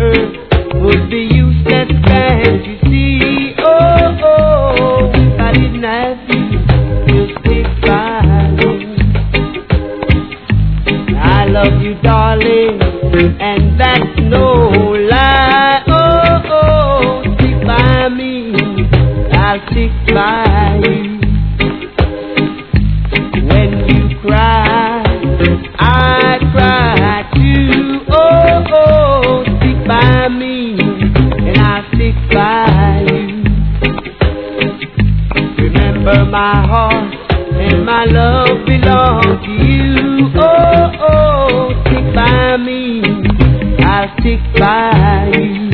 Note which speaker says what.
Speaker 1: would be useless, can't you see? Oh, oh, if I didn't have you to stick by me. I love you, darling, and that's no lie. Oh, oh, stick by me, I'll stick by you. When you cry, I cry too. Oh, oh, stick by me, and I'll stick by you. Remember my heart and my love belong to you. Oh, oh, stick by me, I'll stick by you.